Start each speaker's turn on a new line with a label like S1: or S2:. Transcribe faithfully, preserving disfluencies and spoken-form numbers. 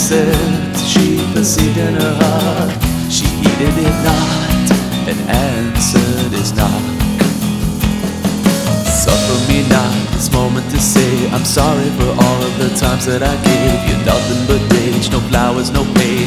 S1: said she perceived in her heart. She heeded it not and answered his knock. Suffer me not this moment to say I'm sorry for all of the times that I gave you nothing but rage, no flowers, no page.